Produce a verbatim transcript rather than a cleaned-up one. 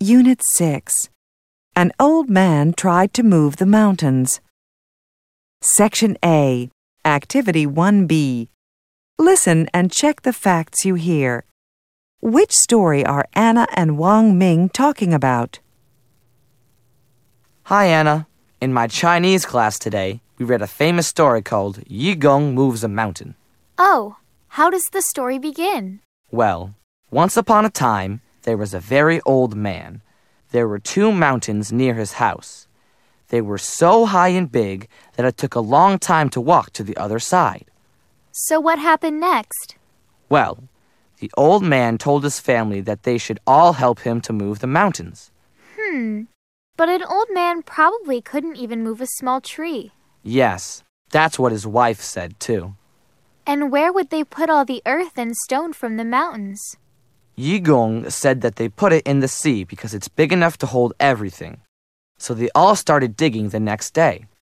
Unit six. An old man tried to move the mountains. Section A, Activity one B. Listen and check the facts you hear. Which story are Anna and Wang Ming talking about? Hi, Anna. In my Chinese class today, we read a famous story called Yi Gong Moves a Mountain. Oh, how does the story begin? Well, once upon a time, there was a very old man. There were two mountains near his house. They were so high and big that it took a long time to walk to the other side. So what happened next? Well, the old man told his family that they should all help him to move the mountains. Hmm, but an old man probably couldn't even move a small tree. Yes, that's what his wife said, too. And where would they put all the earth and stone from the mountains? Yi Gong said that they put it in the sea because it's big enough to hold everything. So they all started digging the next day.